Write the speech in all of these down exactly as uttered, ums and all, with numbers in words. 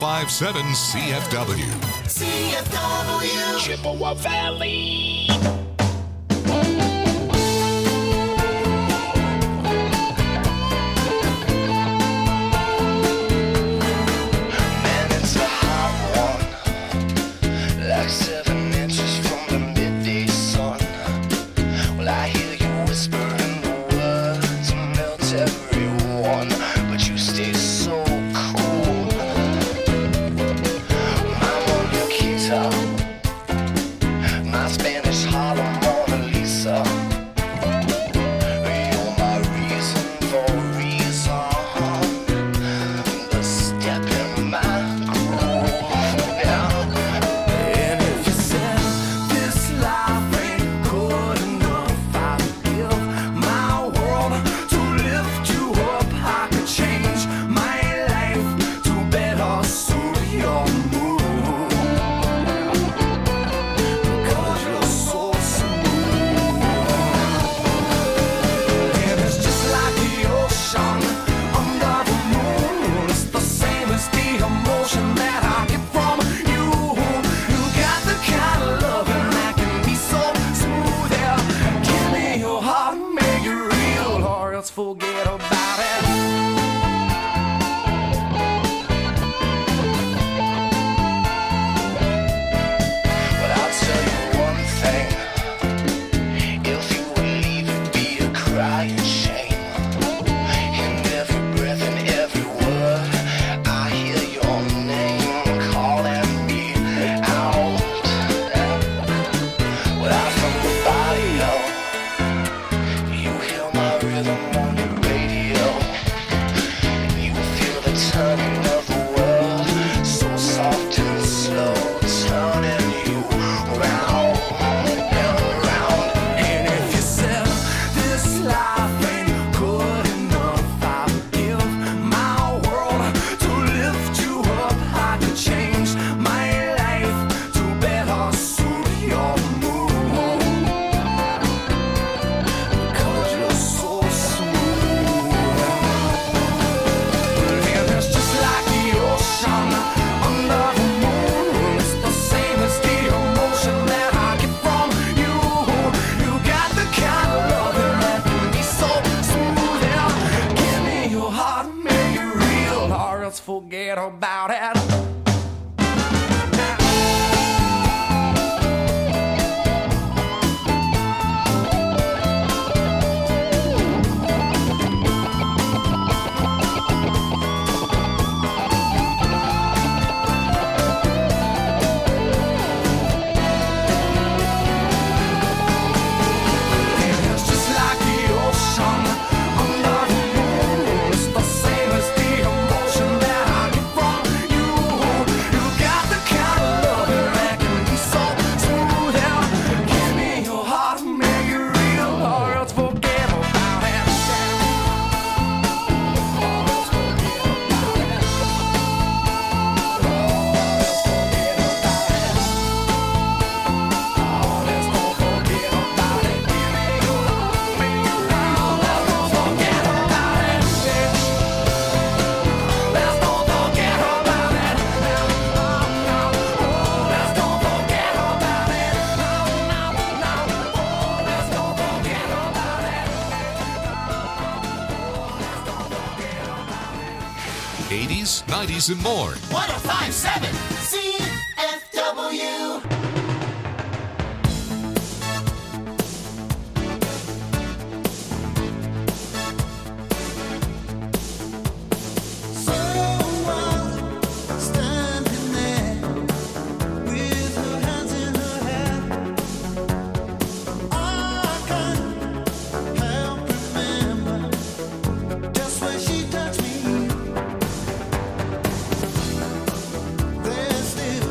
five seven C F W. C F W. Chippewa Valley. Man, it's a hot one, like seven inches from the midday sun. Well, I hear you whispering the words to melt everyone, but you stay so cool. I'm on your guitar, my Spanish Harlem Mona Lisa. You're my reason for reason, the step in my groove. Yeah. And if you said this life ain't good enough, I'd give my world to lift you up. I could change my life to better suit your mood, because you're so smooth. And it's just like the ocean under the moon. It's the same as the emotion that I get from you. You got the kind of loving that can be so smooth. Yeah. Give me your heart, make it real, or else forget about it. But I'll tell you one thing, if you would leave it be a crying shame. In every breath and every word, I hear your name calling me out. Well, I'm from the barrio, you hear my rhythm on your radio, and you feel the turning of the world, so soft and slow, turning you round and round. And if you said this life ain't good enough, I'd give my world to lift you up. I could change my life to better suit your mood, because you're so smooth. And it's just like the ocean under the moon. It's the same as the emotion that I get from you. You got the kind of loving that can be so smooth. Yeah. Give me your heart, make it real, or else forget about it. It's just like the ocean under the moon. It's the same as the emotion that I get from you. You got the kind of loving that can be so smooth. Yeah. Give me your heart, make it real, or else forget about it. Or else forget about it. Or else forget about it. Oh, let's don't forget about it. Give me your heart, make it real. Let's don't forget about it. Let's don't forget about it. Oh, let's don't forget about it. Oh, let's don't forget about it. eighties, nineties, and more. one oh five point seven C F W. Standing there with her hands in her hair, I can't help remember just when she touched me. There's still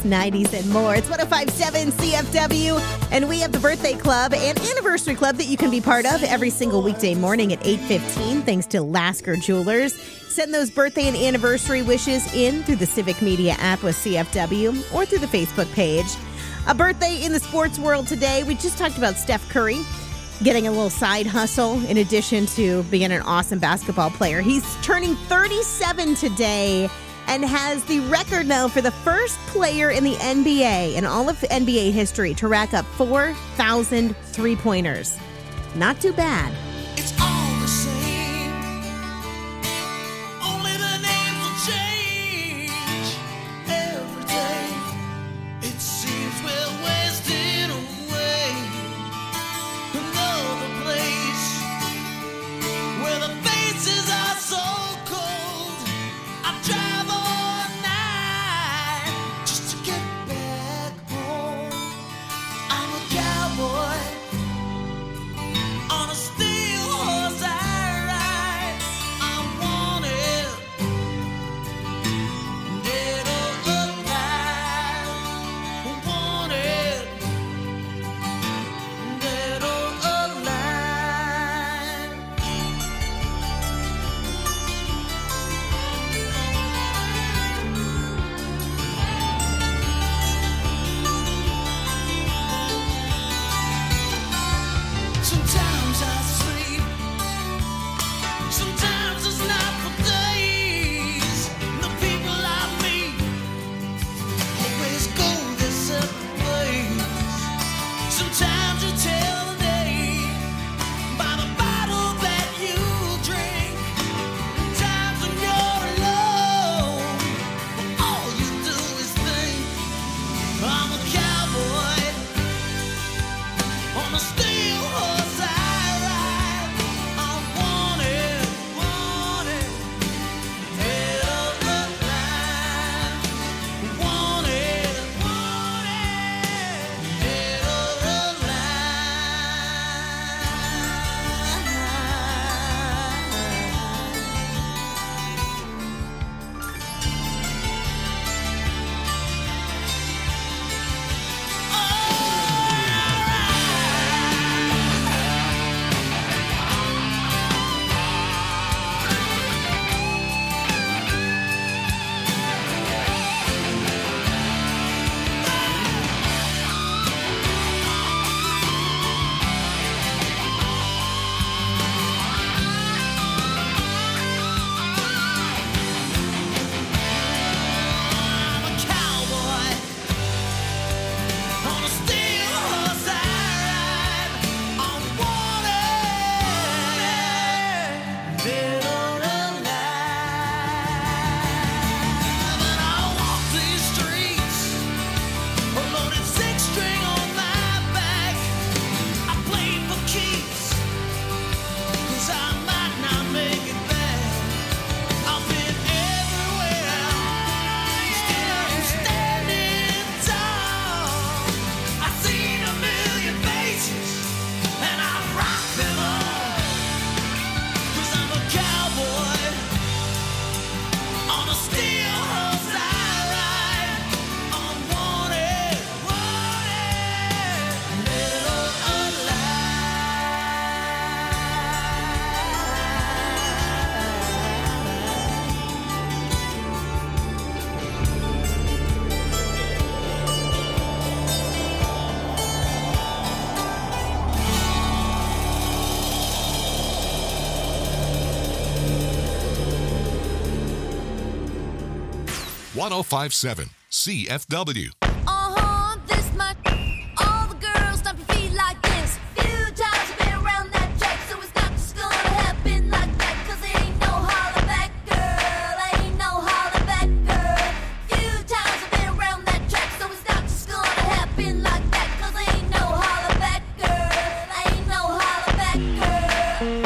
nineties and more. It's one oh five point seven C F W, and we have the birthday club and anniversary club that you can be part of every single weekday morning at eight fifteen, thanks to Lasker Jewelers. Send those birthday and anniversary wishes in through the Civic Media app with C F W or through the Facebook page. A birthday in the sports world today. We just talked about Steph Curry getting a little side hustle in addition to being an awesome basketball player. He's turning thirty-seven today and has the record now for the first player in the N B A in all of N B A history to rack up four thousand three-pointers. Not too bad. It's all the same. Only the names will change every day. It seems we're wasting away. Another place where the faces are so cold. I drive all night just to get back home. I'm a cowboy on a steel horse I ride. I'm wanted, dead or alive. Wanted, dead or alive. Sometimes I sleep, sometimes it's not for days. The people I meet always go their separate ways. Sometimes you tell the day by the bottle that you drink. Times when you're alone, all you do is think. I'm a cowboy on a steel horse I ride. I'm wanted, wanted, dead or alive. Wanted, wanted, dead or I'm a cowboy on a steel horse I ride. I'm wanted, dead or alive. And I walk these streets, a loaded six string on my back. I play for keeps, 'cause I might not make it back. I've been everywhere, still I'm standing tall. I've seen a million faces, and I rock them all. 'Cause I'm a cowboy on a steel horse I ride. I'm wanted, wanted, dead or one oh five point seven C F W. Uh-huh, this much. All the girls stomp your feet like this. Few times you've been around that track, so it's not just gonna happen like that. 'Cause there ain't no holler back, girl. Ain't no holler back, girl. Few times I've been around that track, so it's not just gonna happen like that. 'Cause there ain't no holler back, girl. Ain't no holler back, girl.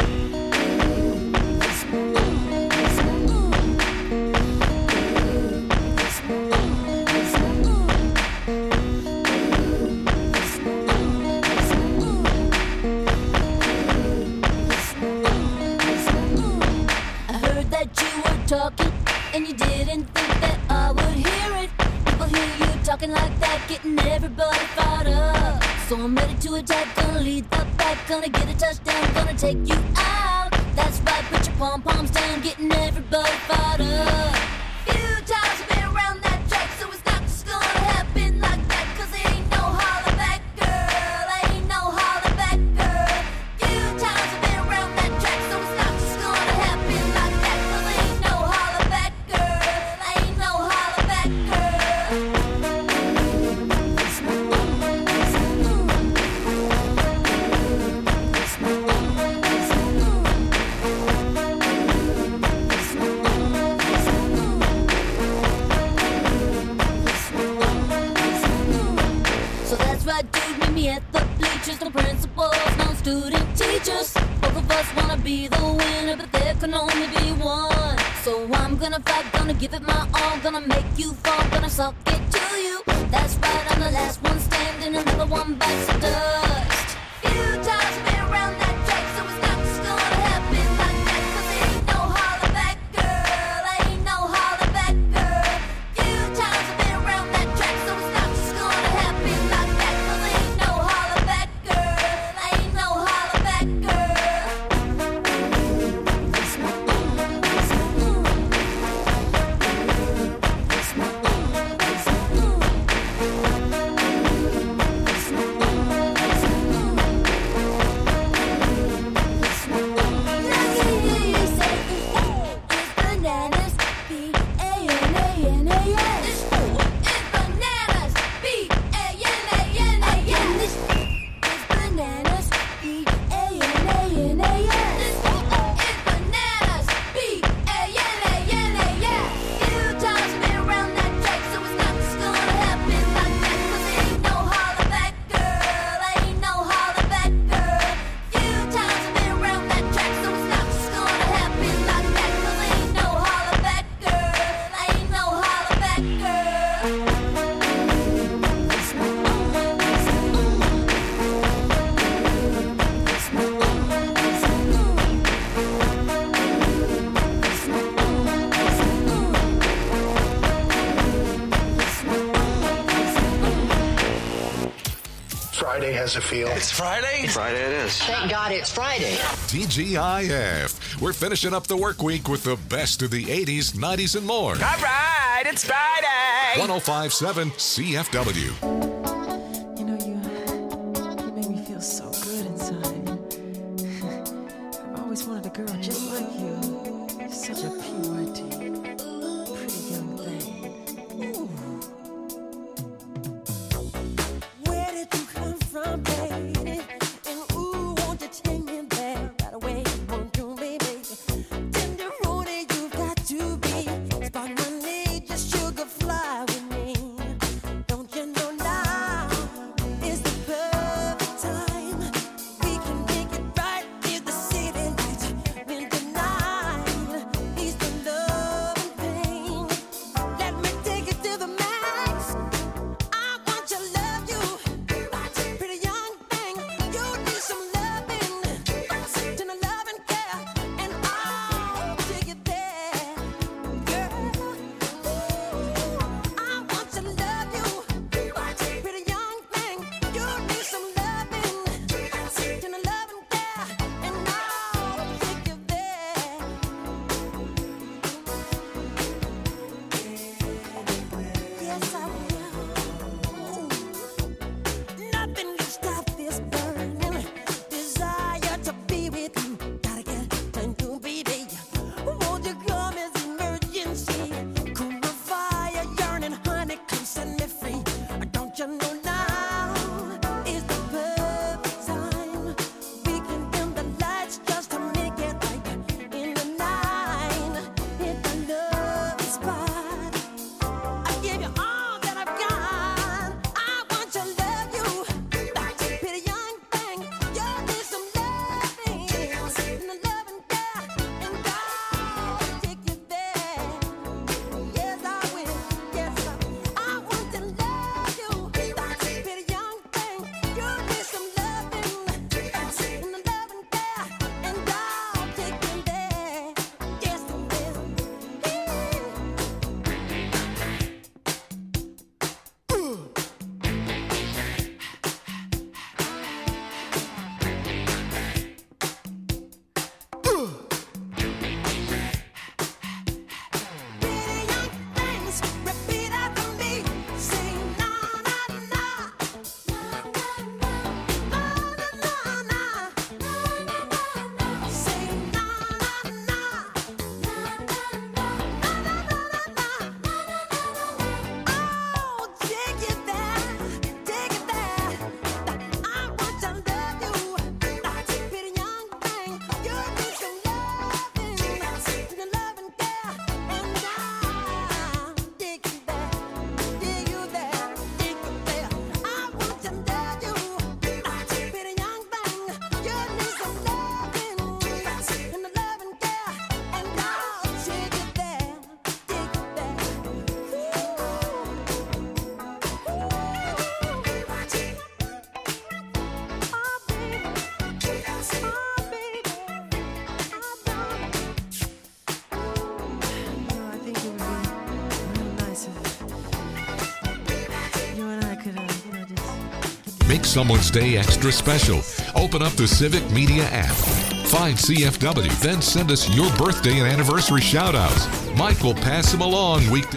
getting everybody fired up. So I'm ready to attack, gonna lead the pack, gonna get a touchdown, gonna take you out. That's right, put your pom-poms down, getting everybody fired up. Few times I've been around that track, so it's not just gonna happen like that, 'cause there ain't no holler back, girl, ain't no holler back, girl. Few times I've been around that track, so it's not just gonna happen like that, 'cause there ain't no holler back, girl, ain't no holler back, So that's right, dude, meet me at the bleachers. No principals, no student teachers. Both of us wanna be the winner, but there can only be one. So I'm gonna fight, gonna give it my all, gonna make you fall, gonna suck it to you. That's right, I'm the last one standing, another one bites the dust. Few times I've been around that track, so it's not just gonna happen like that, 'cause there ain't no holler back, girl, ain't no holler back, girl. Few times I've been around that track, so it's not just gonna happen like that, 'cause there ain't no holler back, girl, ain't no holler back, girl. Bananas, B A N A N A S. It's bananas, B A N A N A S. It's bananas, B A N A N A S. It's bananas, B A N A N A S. Few times I've been around that track, so it's not just gonna happen like that, 'cause there ain't no holler back, girl, ain't no holler back, girl. Few times I've been around that track, so it's not just gonna happen like that, 'cause there ain't no holler back, girl, ain't no holler back, Friday has a feel. It's Friday? Friday it is. Thank God it's Friday. T G I F. We're finishing up the work week with the best of the eighties, nineties, and more. All right, it's Friday. one oh five point seven C F W. You know, you, you make me feel so good inside. I've always wanted a girl just like you. You're such a P Y T, pretty young thing. Ooh. Where did you come from, baby? And ooh, won't you take me there right away? Won't you, baby? Tenderoni, you've got to be. Spark my need, just sugar fly with me. Don't you know now? Make someone's day extra special. Open up the Civic Media app. Find C F W, then send us your birthday and anniversary shout-outs. Mike will pass them along weekday.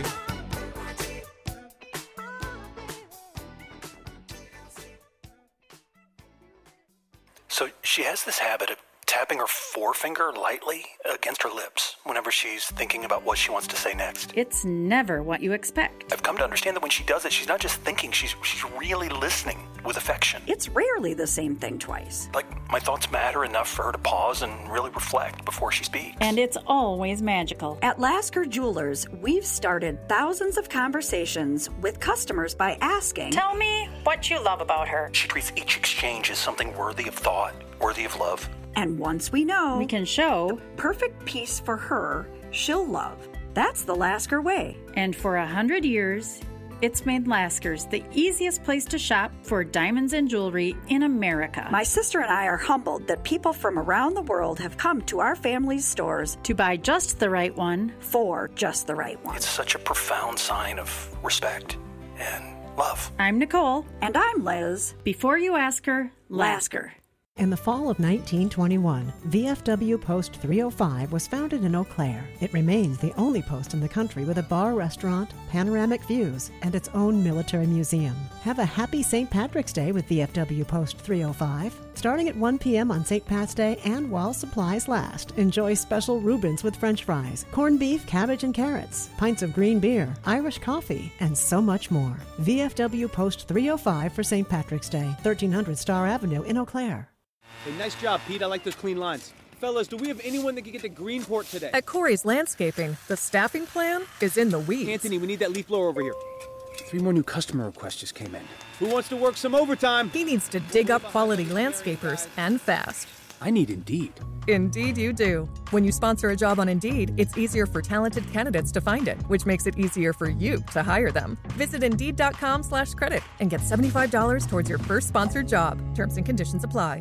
So she has this habit of tapping her forefinger lightly against her lips whenever she's thinking about what she wants to say next. It's never what you expect. I've come to understand that when she does it, she's not just thinking, she's she's really listening with affection. It's rarely the same thing twice. Like, my thoughts matter enough for her to pause and really reflect before she speaks. And it's always magical. At Lasker Jewelers, we've started thousands of conversations with customers by asking, "Tell me what you love about her." She treats each exchange as something worthy of thought, worthy of love. And once we know, we can show the perfect piece for her, she'll love. That's the Lasker way. And for a hundred years, it's made Lasker's the easiest place to shop for diamonds and jewelry in America. My sister and I are humbled that people from around the world have come to our family's stores to buy just the right one for just the right one. It's such a profound sign of respect and love. I'm Nicole. And I'm Liz. Before you ask her, Lasker. In the fall of nineteen twenty-one, V F W Post three oh five was founded in Eau Claire. It remains the only post in the country with a bar restaurant, panoramic views, and its own military museum. Have a happy Saint Patrick's Day with V F W Post three oh five. Starting at one p.m. on Saint Pat's Day and while supplies last, enjoy special Reubens with French fries, corned beef, cabbage, and carrots, pints of green beer, Irish coffee, and so much more. V F W Post three oh five for Saint Patrick's Day, thirteen hundred Star Avenue in Eau Claire. Hey, nice job, Pete. I like those clean lines. Fellas, do we have anyone that can get to Greenport today? At Corey's Landscaping, the staffing plan is in the weeds. Anthony, we need that leaf blower over here. Three more new customer requests just came in. Who wants to work some overtime? He needs to dig up quality landscapers, and fast. I need Indeed. Indeed you do. When you sponsor a job on Indeed, it's easier for talented candidates to find it, which makes it easier for you to hire them. Visit Indeed.com slash credit and get seventy-five dollars towards your first sponsored job. Terms and conditions apply.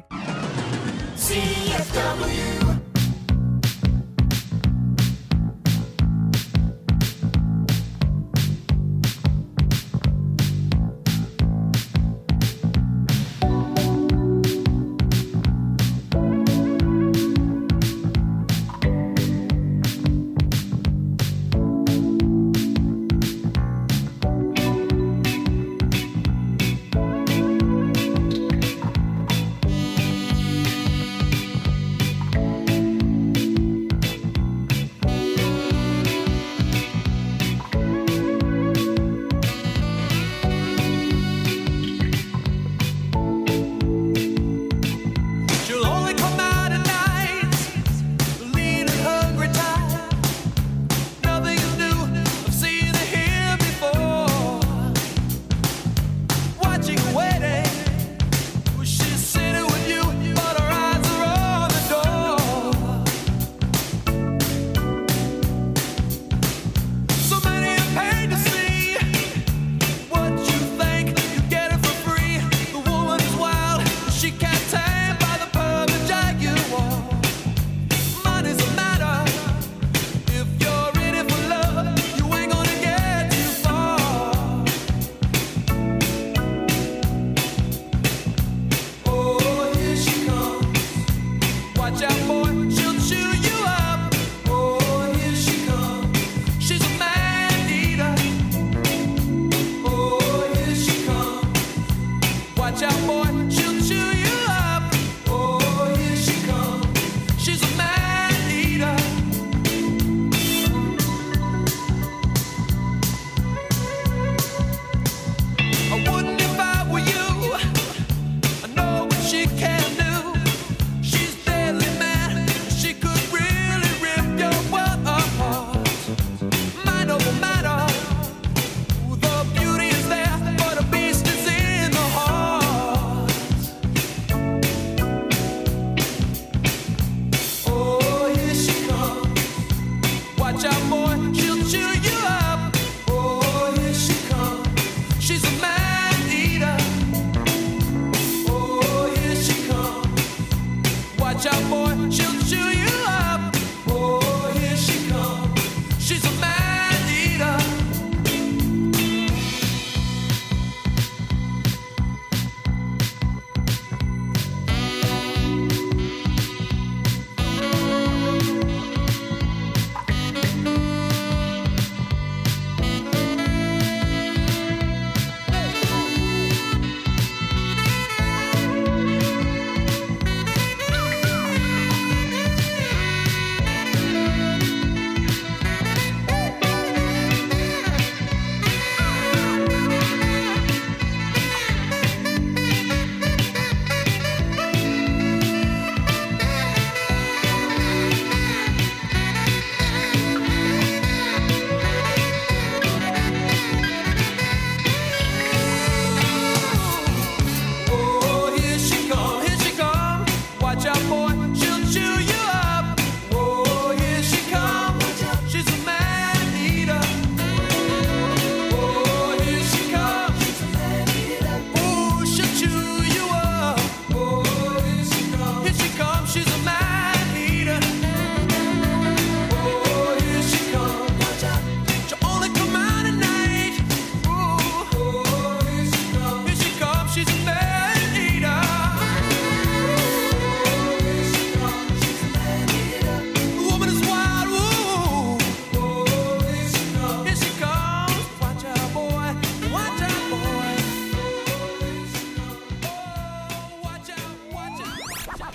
C F W.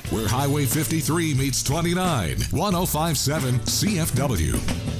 where Highway fifty-three meets twenty-nine. one oh five point seven C F W.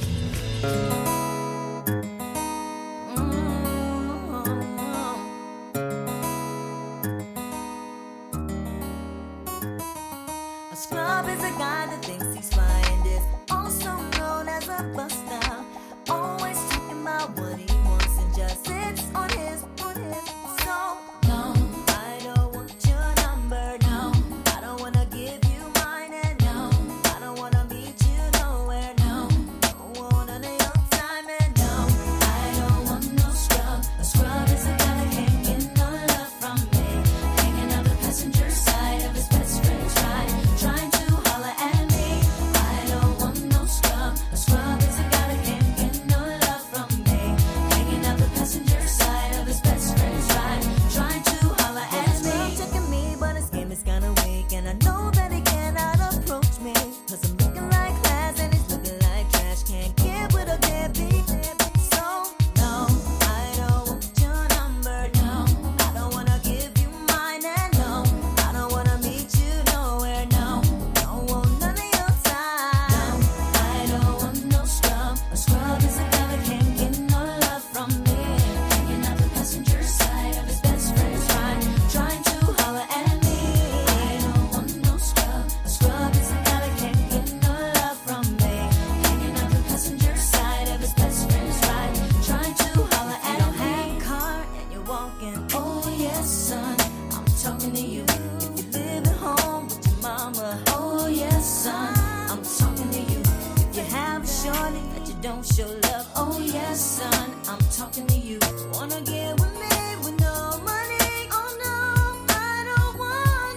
A scrub is a guy that thinks he's flying this, also known as a buster. Always talking about what he wants and just sits on his, on his. So, no, I don't want your number, no. I don't wanna give you mine, and no, I don't wanna meet you nowhere, no. Don't want none of your time, and no, I don't want no scrub. A scrub is a guy that can't get no love from me. Hanging out the passenger side of his best friend's ride, trying to holler at me. I don't want no scrub. A scrub is a guy that can't get no love from me. Hanging out the passenger side of his best friend's ride, trying to holler at me. He's checking me, but his game is kinda weak, and I know that he cannot approach me, 'cause I'm looking like class and he's looking like trash. Can't get with a deadbeat. So, no, I don't want your number, no. I don't wanna give you mine, and no, I don't wanna meet you nowhere, no. Don't want none of your time. I don't want no scrub. A scrub is a guy that can't get no love from me. Hanging out the passenger side of his best friend's ride, trying to holler at me. I don't want no scrub. A scrub is a guy that can't get no love from me. Hanging out the passenger side of his best friend's ride, trying to holler at me. You don't have a car and you're walking. Oh yes, son, I'm talking to you. If you live at home with your mama. Oh yes, son, I'm talking to you. If you have a shorty that you don't show love. Oh yes, son, I'm talking to you. Wanna get with me with no money? Oh no, I don't want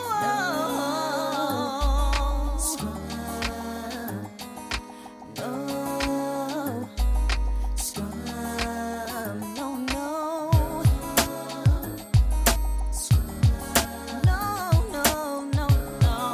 no scrub. No scrub. No, no. No, no, no, no.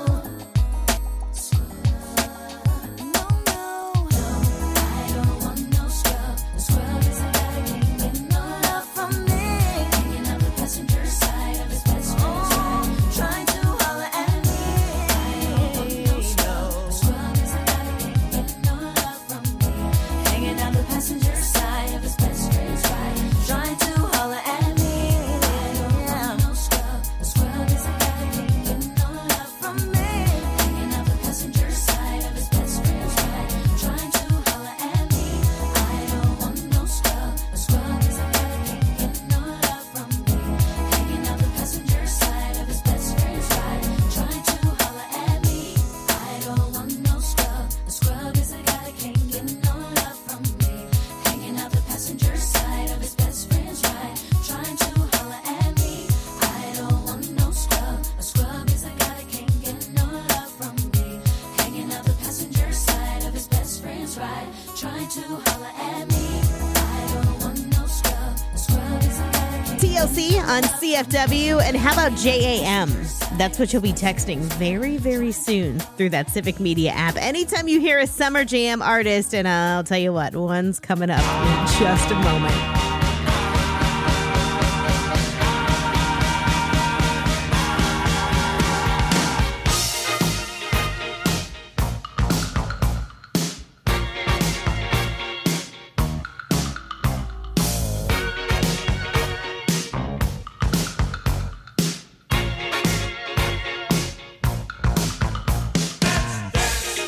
No, no, no. I don't want no scrub. A scrub is a guy that can't get no love from me. Hanging out the passenger side of his best friend's ride, trying to holler at me. I don't want no scrub. A scrub is a guy that can't get no love from me. Hanging out the passenger side of his best friend's ride, trying to holler at me. I don't want no scrub. A scrub is a guy that can't get no love from me. Hanging out the passenger side of his best friend's ride, trying to holler at me. I don't want no scrub. A scrub is a guy that can't get no love from me. Hanging out the passenger side of his best friend's ride, trying to holler at me. I don't want no scrub. A scrub is a guy that can't get no love from me. Hanging out the passenger side of his best friend's ride, trying to holler at me. I don't want no scrub. A scrub is a guy that can't get no love from me. Hanging out the passenger side of his best friend's ride, trying to holler at me. I don't want no scrub. A scrub is a guy that can't T L C on C F W. And how about J A M? That's what you'll be texting very, very soon through that Civic Media app. Anytime you hear a Summer Jam artist, and I'll tell you what, one's coming up in just a moment.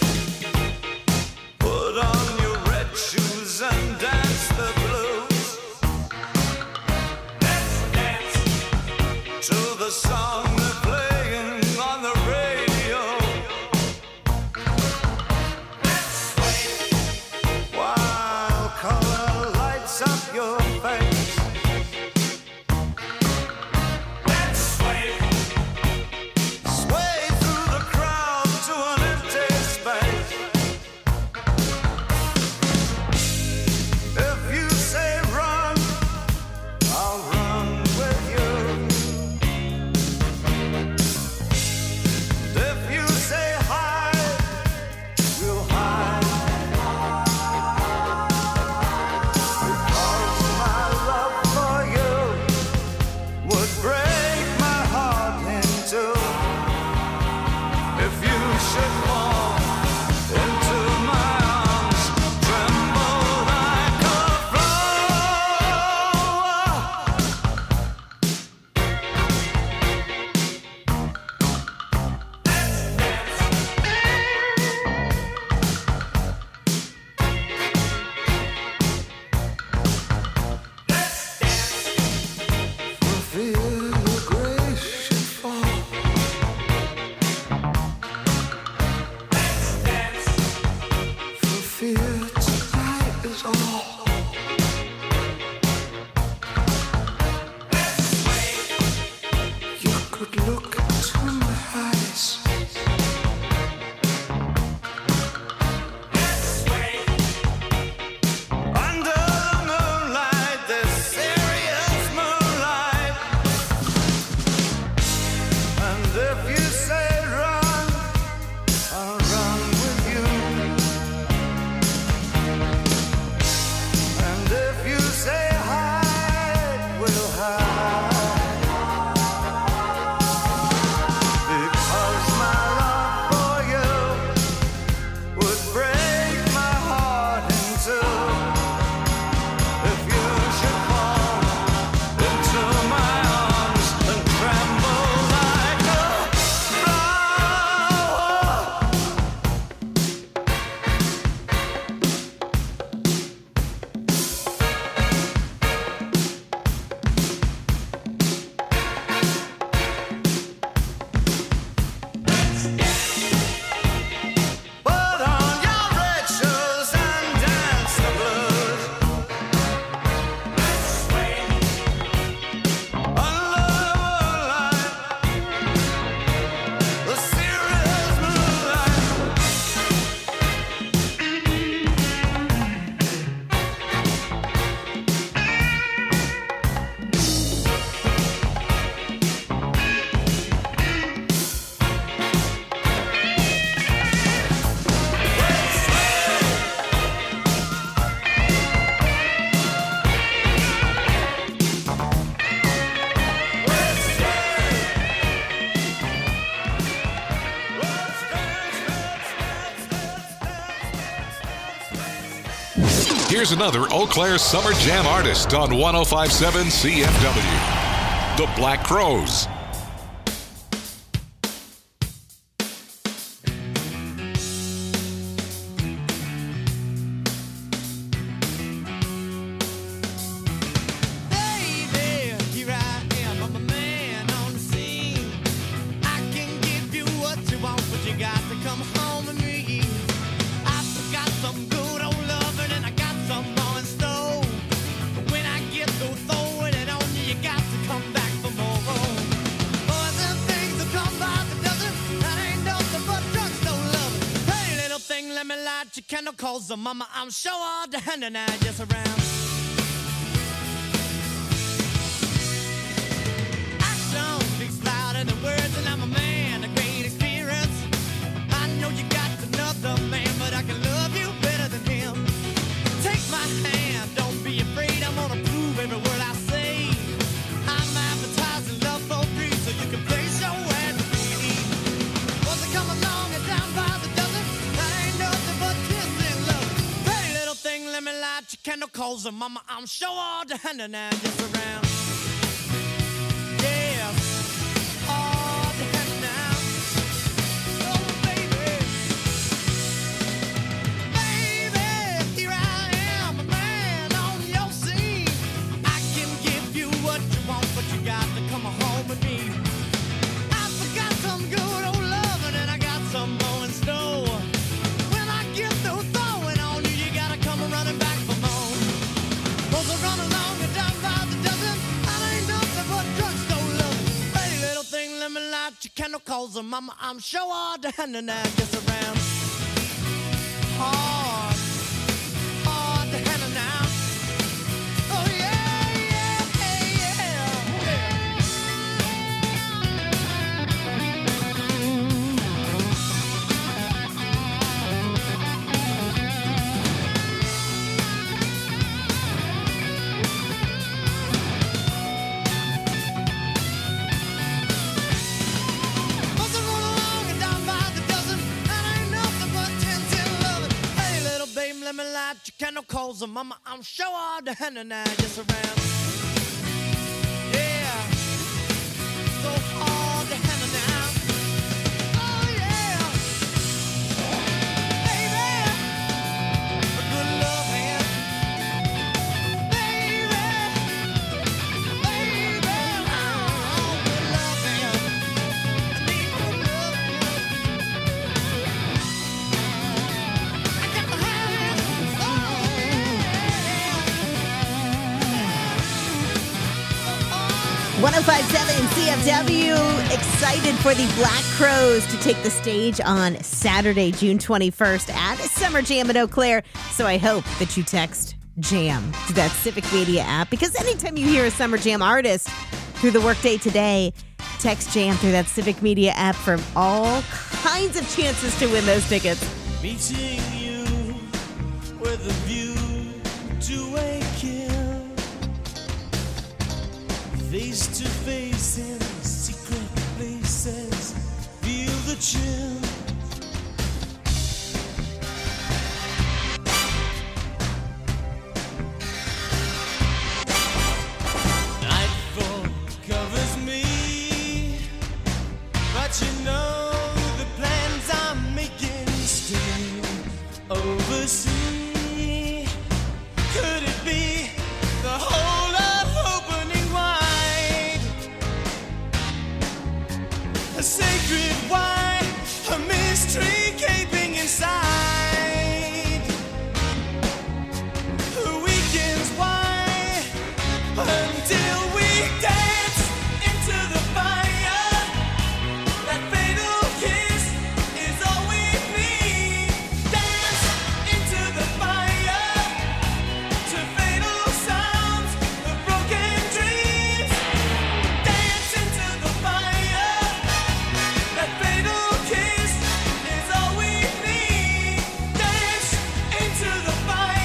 Put on your red shoes and dance the blues. would look into my eyes. Under the moonlight, this serious moonlight. And if you say run, I'll run with you. And if you say hide, we'll hide. Because my love for you would break my heart in two. If you should fall into my arms and tremble like a flower. Put on your red shoes and dance the blues. Let's sway under the moonlight, the serious moonlight. Here's another Eau Claire Summer Jam artist on one oh five point seven C F W. The Black Crowes. Baby, here I am, I'm a man on the scene. I can give you what you want, but you got to come home with me. I've got some good old loving and I got some more in store. But when I get through throwing it on you, you got to come back for more. Boys and things will come by the dozen. That ain't nothing but drugstore love. Hey, little thing, let me light your candle, cause the mama, I'm sure all the hand and I just around. Action speaks louder than words, and I'm a man of great experience. I know you got another man, but I can love you better than him. Take my hand, don't be afraid, I'm gonna prove every word I say. I'm advertising love for free, so you can place your ad with me. Once I come along and down by the dozen, that ain't nothing but kiss and love. Hey, little thing, let me light your candle, cause mama, I'm sure all the hand and I just around. Yeah, all the hand now. Oh, baby. Baby, here I am, a man on your scene. I can give you what you want, but you got to come home with me. I forgot some good old loving and I got some more in store. When I get through throwing on you, you gotta come running back for more. Cause I run along and down by the dozen. I ain't nothing but drugstore love. Hey, little thing, let me light your candle, cause mama, I'm sure all the hand and I just around. Hard, hard to handle now. Oh yeah, yeah, yeah, Must have run along and down by the dozen. That ain't nothing but ten, ten loving. Hey, little babe, let me light your candle, cause mama, I'm sure all the hand and I just around. Yeah, so hard to handle now. Oh yeah, baby, a good loving, baby, baby, oh, good loving. I need good loving. I got to have it. Oh yeah. one oh five point seven C F W, excited for the Black Crowes to take the stage on Saturday, June twenty-first at Summer Jam in Eau Claire. So I hope that you text Jam to that Civic Media app, because anytime you hear a Summer Jam artist through the workday today, text Jam through that Civic Media app for all kinds of chances to win those tickets. Meeting you with a view to a kill, face to face in secret places, feel the chill. Nightfall covers me, but you know the plans I'm making stay overseas. Could it be the whole of opening wide? A sacred wine, a mystery gaping inside. The weekends why until we dance into the fire. That fatal kiss is all we need. Dance into the fire to fatal sounds of broken dreams. Dance into the fire. That fatal kiss is all we need. Dance into the fire.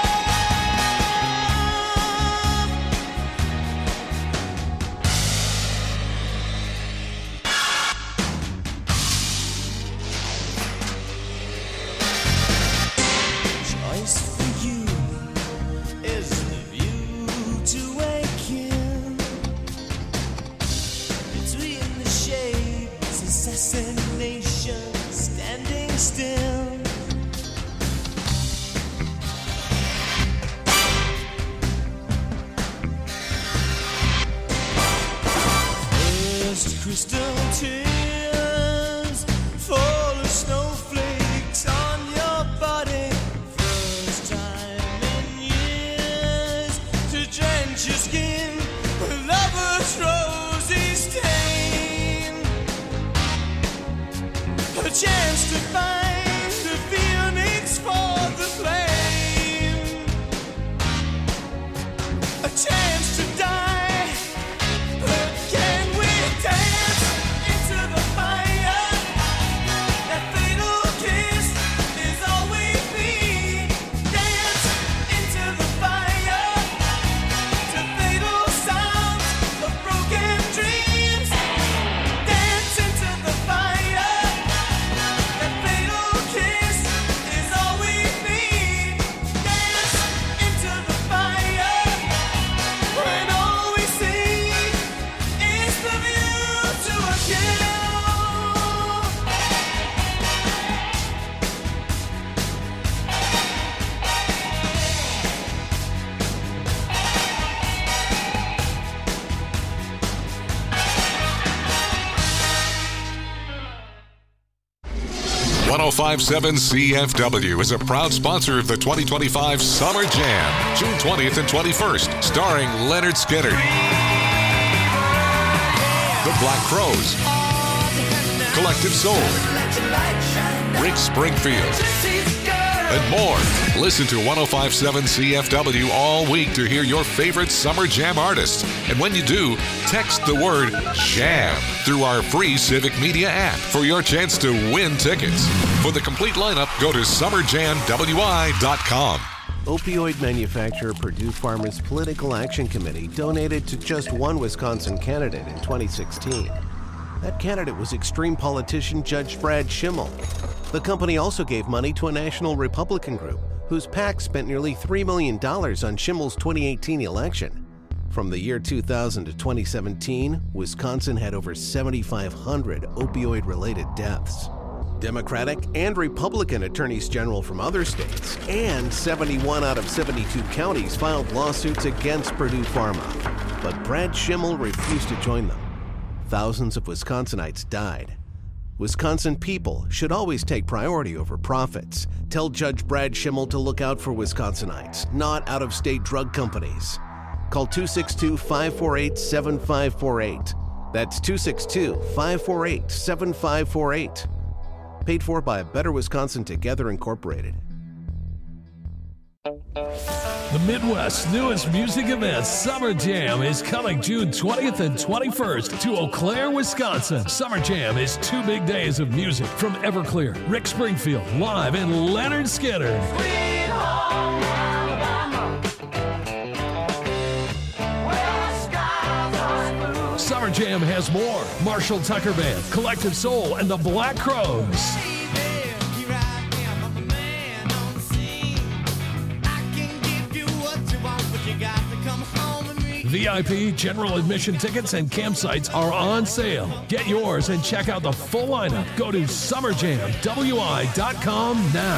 Choice for you is the view to a kill. Between the shades, assassination standing still. First crystal tears fall as snowflakes on your body. First time in years to drench your skin with lover's rosy stain. A chance to find the phoenix for the flame. A chance to die. But can we dance into the fire? That fatal kiss is all we need. Dance into the fire to fatal sounds of broken dreams. Dance into the fire. That fatal kiss is all we need. Dance into the fire when all we see is the view to a kill. one oh five point seven C F W is a proud sponsor of the twenty twenty-five Summer Jam, June twentieth and twenty-first, starring Leonard Skinner, The Black Crowes, Collective Soul, Rick Springfield, and more. Listen to one oh five point seven C F W all week to hear your favorite Summer Jam artists. And when you do, text the word JAM through our free Civic Media app for your chance to win tickets. For the complete lineup, go to summer jam w i dot com. Opioid manufacturer Purdue Pharma's Political Action Committee donated to just one Wisconsin candidate in twenty sixteen. That candidate was extreme politician Judge Brad Schimmel. The company also gave money to a national Republican group whose PAC spent nearly three million dollars on Schimmel's twenty eighteen election. From the year two thousand to twenty seventeen, Wisconsin had over seventy-five hundred opioid-related deaths. Democratic and Republican attorneys general from other states and seventy-one out of seventy-two counties filed lawsuits against Purdue Pharma. But Brad Schimmel refused to join them. Thousands of Wisconsinites died. Wisconsin people should always take priority over profits. Tell Judge Brad Schimmel to look out for Wisconsinites, not out-of-state drug companies. Call two six two, five four eight, seven five four eight. That's two six two, five four eight, seven five four eight. Paid for by Better Wisconsin Together Incorporated. The Midwest's newest music event, Summer Jam, is coming June twentieth and twenty-first to Eau Claire, Wisconsin. Summer Jam is two big days of music from Everclear, Rick Springfield, live, and Leonard Skinner. Sweet home Alabama, where the skies are blue. Summer Jam has more. Marshall Tucker Band, Collective Soul, and the Black Crowes. V I P, general admission tickets, and campsites are on sale. Get yours and check out the full lineup. Go to summer jam w i dot com now.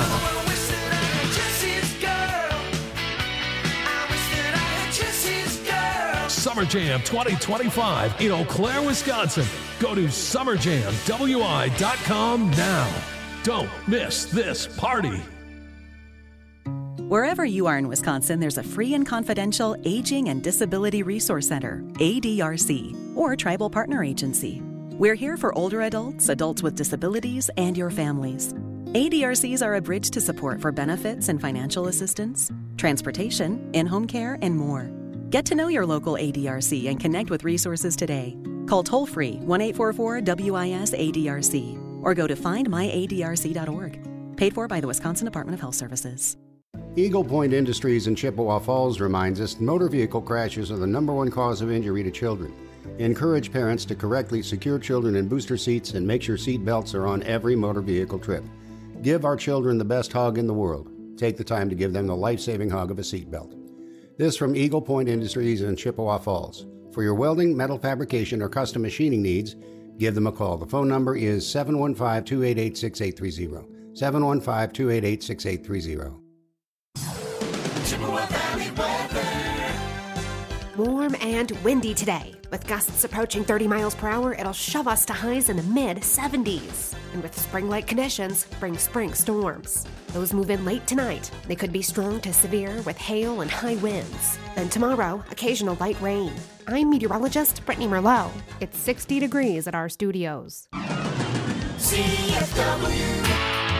Summer Jam twenty twenty-five in Eau Claire, Wisconsin. Go to summer jam w i dot com now. Don't miss this party. Wherever you are in Wisconsin, there's a free and confidential Aging and Disability Resource Center, A D R C, or Tribal Partner Agency. We're here for older adults, adults with disabilities, and your families. A D R Cs are a bridge to support for benefits and financial assistance, transportation, in-home care, and more. Get to know your local A D R C and connect with resources today. Call toll-free one eight four four W I S A D R C or go to find my A D R C dot org. Paid for by the Wisconsin Department of Health Services. Eagle Point Industries in Chippewa Falls reminds us motor vehicle crashes are the number one cause of injury to children. Encourage parents to correctly secure children in booster seats and make sure seat belts are on every motor vehicle trip. Give our children the best hug in the world. Take the time to give them the life-saving hug of a seat belt. This from Eagle Point Industries in Chippewa Falls. For your welding, metal fabrication, or custom machining needs, give them a call. The phone number is seven one five, two eight eight, six eight three zero. seven one five, two eight eight, six eight three zero. Chippewa Valley weather. Warm and windy today. With gusts approaching thirty miles per hour, it'll shove us to highs in the mid seventies. And with spring-like conditions, bring spring storms. Those move in late tonight. They could be strong to severe with hail and high winds. Then tomorrow, occasional light rain. I'm meteorologist Brittany Merlot. It's sixty degrees at our studios. C F W.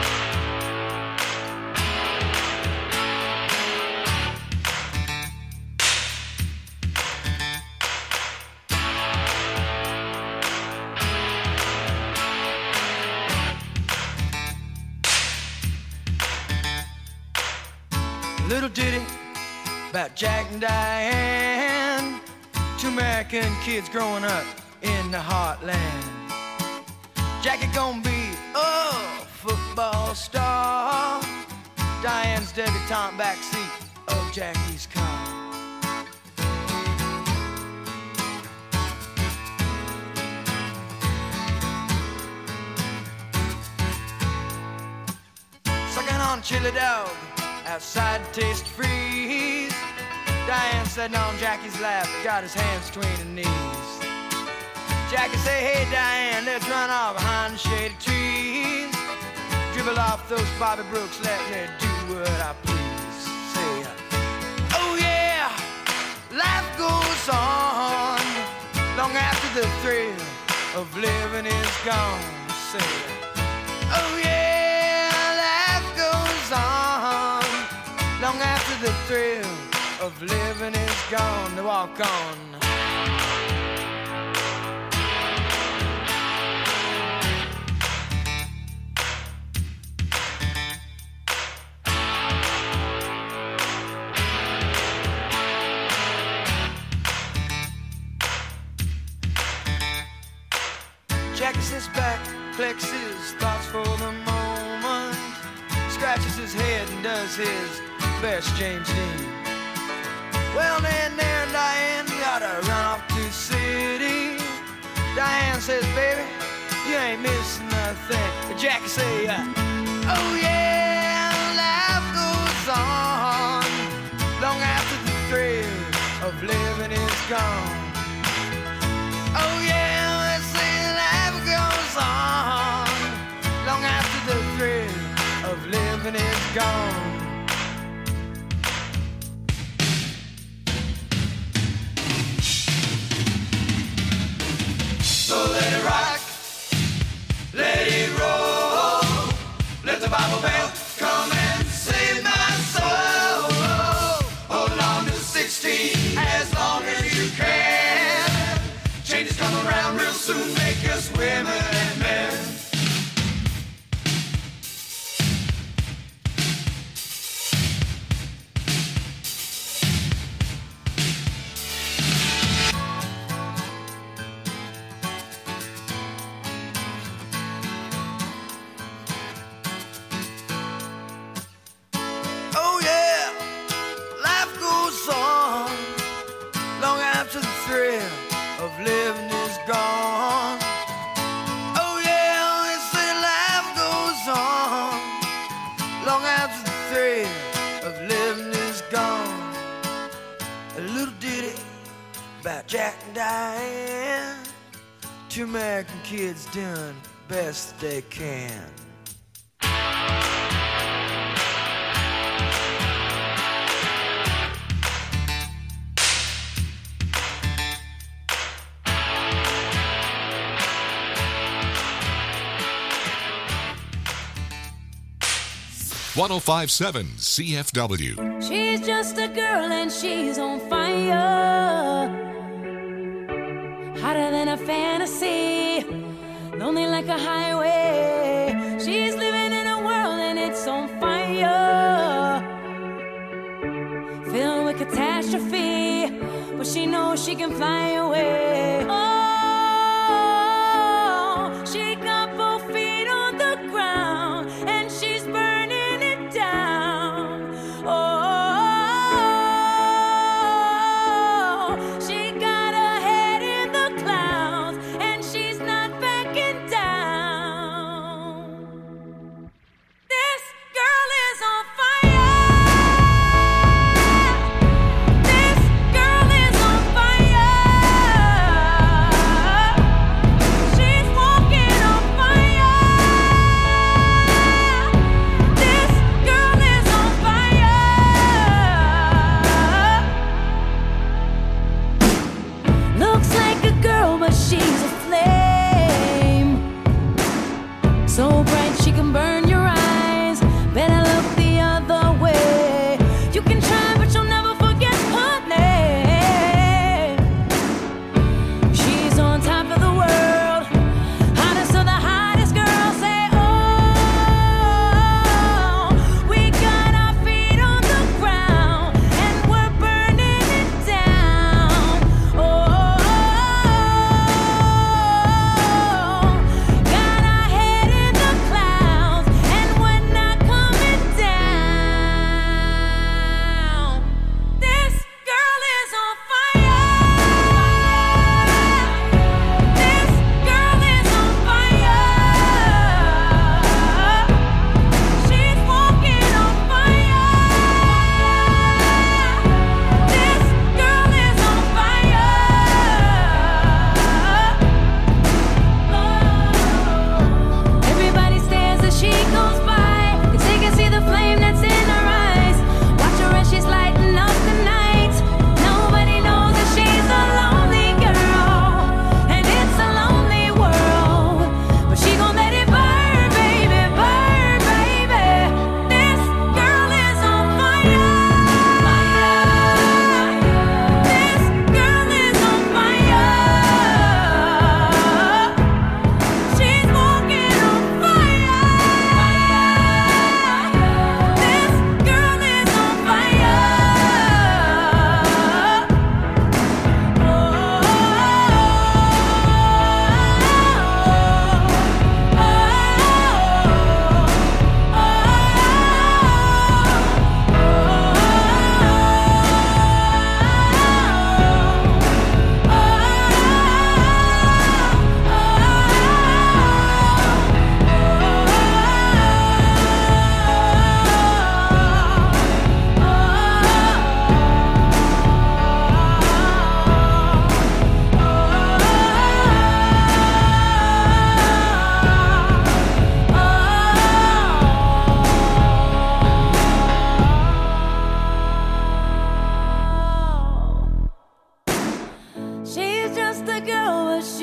Little ditty about Jack and Diane, two American kids growing up in the heartland. Jackie gonna be a football star, Diane's debutante backseat of Jackie's car. Sucking on chili dog outside to taste freeze. Diane sitting on Jackie's lap, got his hands between her knees. Jackie say, hey Diane, let's run off behind the shady trees. Dribble off those Bobby Brooks, let me do what I please. Say, oh yeah, life goes on long after the thrill of living is gone. Say, oh yeah, life goes on long after the thrill of living is gone. To walk on. Jackie sits back, collects his thoughts for the moment, scratches his head and does his best James Dean. Well, then there Diane gotta run off to the city. Diane says, baby, you ain't missing nothing. But Jackie say, uh, oh yeah, life goes on long after the thrill of living is gone. Oh yeah, let's say life goes on long after the thrill of living is gone. So let it rock, let it roll. Let the Bible Belt come and save my soul. Hold on to sixteen as long as you can. Changes come around real soon, make us women and men. Oh yeah, life goes on long after the thrill of living is gone. Oh yeah, they say life goes on long after the thrill of living is gone. A little ditty about Jack and Diane. Two American kids doing best they can. one oh five point seven C F W. She's just a girl and she's on fire. Hotter than a fantasy, lonely like a highway. She's living in a world and it's on fire, filled with catastrophe, but she knows she can fly away. Oh, she got both feet on the ground and she's burning it down. Oh, she got her head in the clouds and she's not backing down. This girl is on fire. This girl is on fire.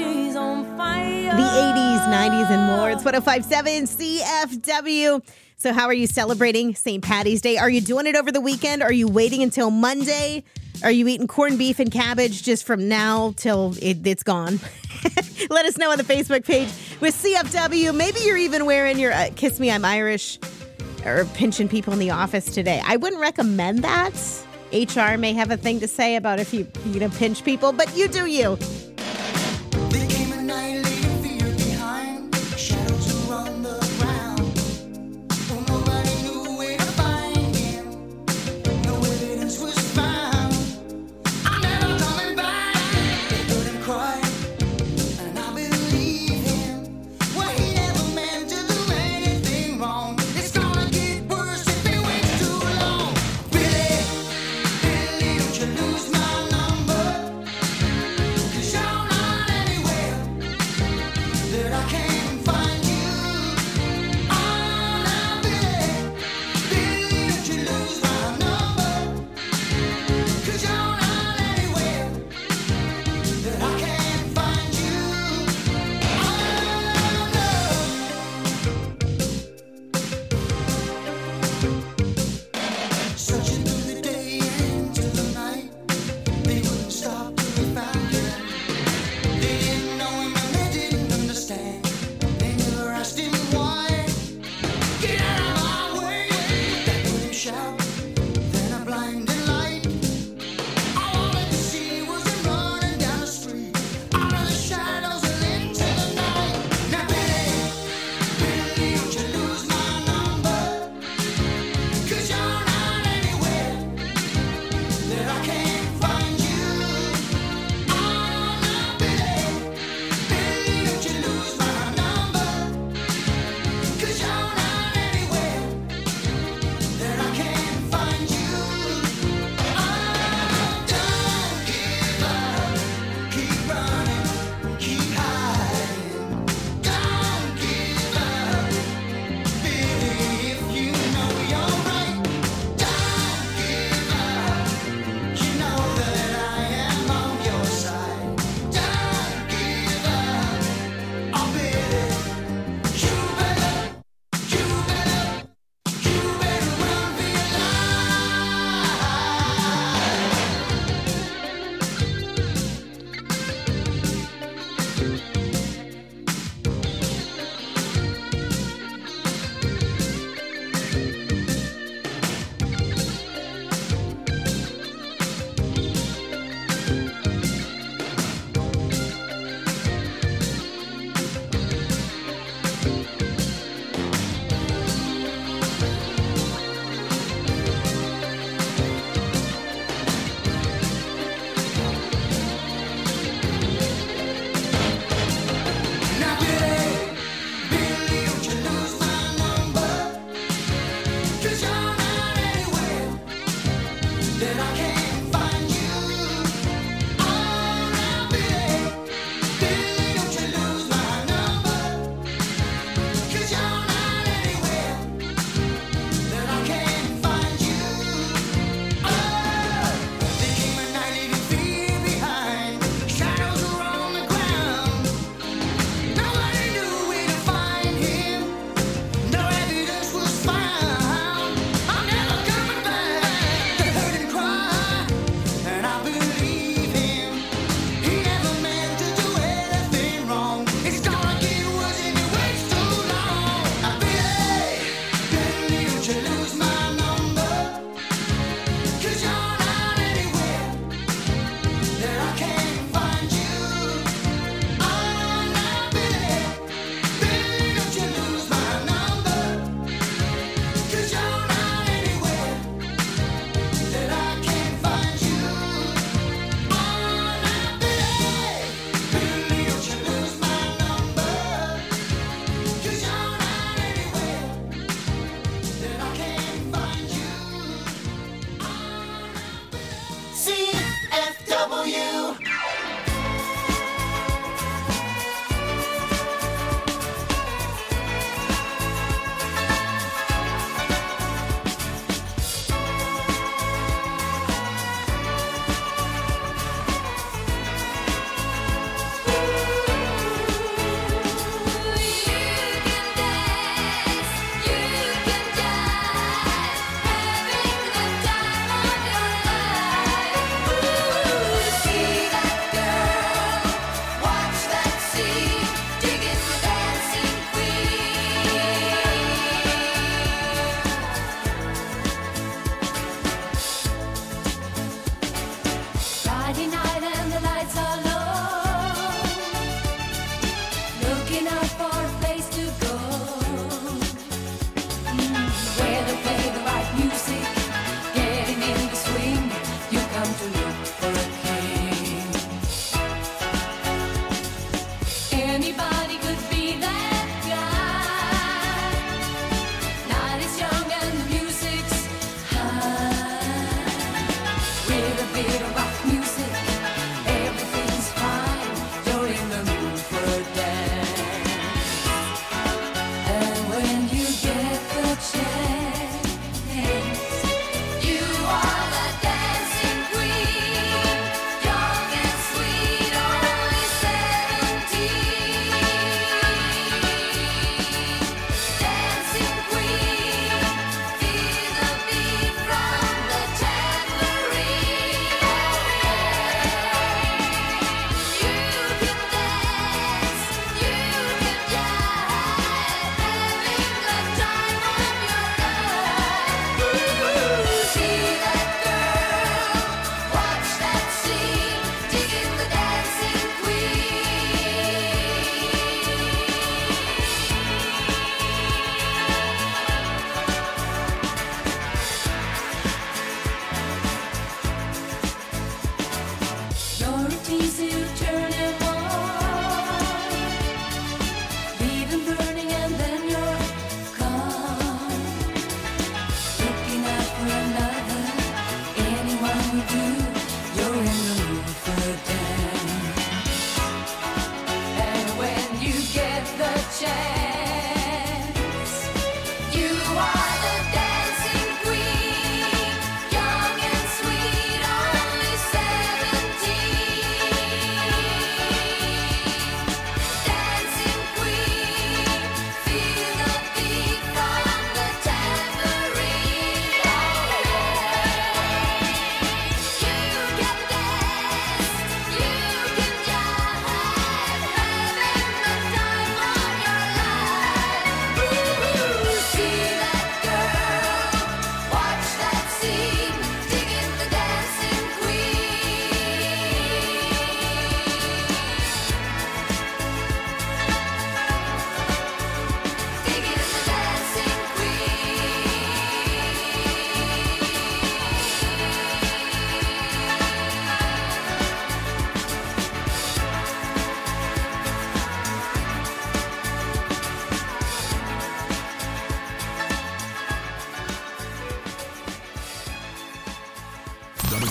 she's on fire. The eighties, nineties, and more. It's one oh five point seven C F W. So how are you celebrating Saint Patty's Day? Are you doing it over the weekend? Are you waiting until Monday? Are you eating corned beef and cabbage just from now till it, it's gone? Let us know on the Facebook page with C F W. Maybe you're even wearing your uh, Kiss Me, I'm Irish or pinching people in the office today. I wouldn't recommend that. H R may have a thing to say about if you, you know, pinch people, but you do you. There came a night leaving fear behind, shadows around the ground. Oh, nobody knew where to find him. No evidence was found. I'm never coming back. They heard him cry, and I believe him. Well, he never meant to do anything wrong. It's gonna get worse if he waits too long. Billy, Billy, don't you lose my number. 'Cause you're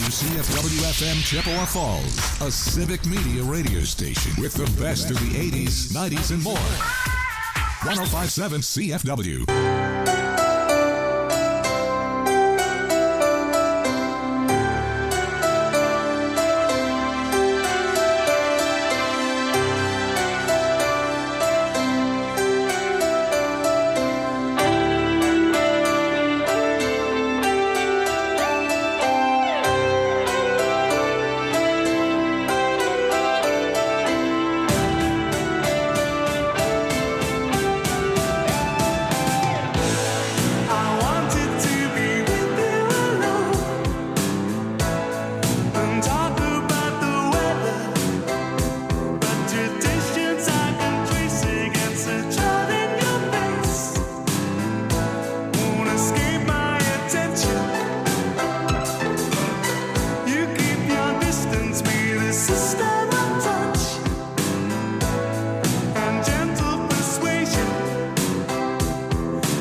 W C F W F M Chippewa Falls, a civic media radio station with the best of the eighties, nineties, and more. one oh five point seven C F W.